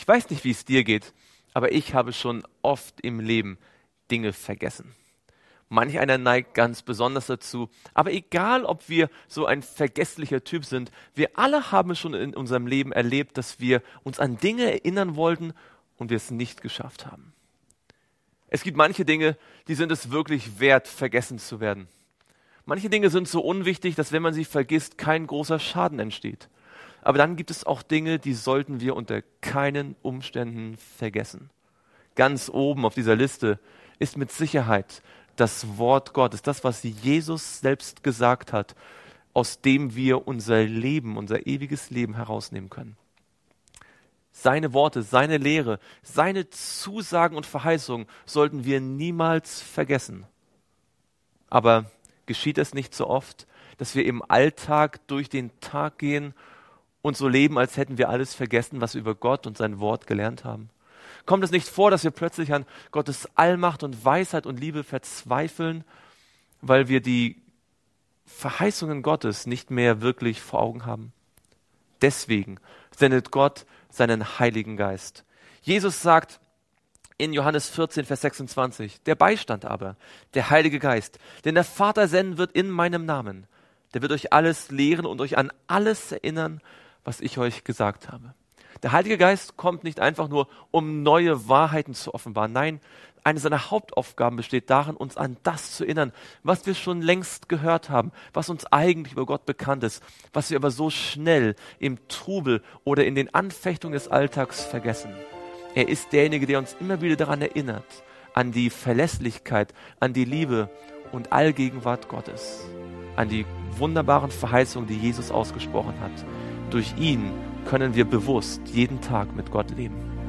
Ich weiß nicht, wie es dir geht, aber ich habe schon oft im Leben Dinge vergessen. Manch einer neigt ganz besonders dazu. Aber egal, ob wir so ein vergesslicher Typ sind, wir alle haben schon in unserem Leben erlebt, dass wir uns an Dinge erinnern wollten und wir es nicht geschafft haben. Es gibt manche Dinge, die sind es wirklich wert, vergessen zu werden. Manche Dinge sind so unwichtig, dass wenn man sie vergisst, kein großer Schaden entsteht. Aber dann gibt es auch Dinge, die sollten wir unter keinen Umständen vergessen. Ganz oben auf dieser Liste ist mit Sicherheit das Wort Gottes, das, was Jesus selbst gesagt hat, aus dem wir unser Leben, unser ewiges Leben herausnehmen können. Seine Worte, seine Lehre, seine Zusagen und Verheißungen sollten wir niemals vergessen. Aber geschieht es nicht so oft, dass wir im Alltag durch den Tag gehen und so leben, als hätten wir alles vergessen, was wir über Gott und sein Wort gelernt haben? Kommt es nicht vor, dass wir plötzlich an Gottes Allmacht und Weisheit und Liebe verzweifeln, weil wir die Verheißungen Gottes nicht mehr wirklich vor Augen haben? Deswegen sendet Gott seinen Heiligen Geist. Jesus sagt in Johannes 14, Vers 26, der Beistand aber, der Heilige Geist, den der Vater senden wird in meinem Namen, der wird euch alles lehren und euch an alles erinnern, was ich euch gesagt habe. Der Heilige Geist kommt nicht einfach nur, um neue Wahrheiten zu offenbaren. Nein, eine seiner Hauptaufgaben besteht darin, uns an das zu erinnern, was wir schon längst gehört haben, was uns eigentlich über Gott bekannt ist, was wir aber so schnell im Trubel oder in den Anfechtungen des Alltags vergessen. Er ist derjenige, der uns immer wieder daran erinnert, an die Verlässlichkeit, an die Liebe und Allgegenwart Gottes, an die wunderbaren Verheißungen, die Jesus ausgesprochen hat. Durch ihn können wir bewusst jeden Tag mit Gott leben.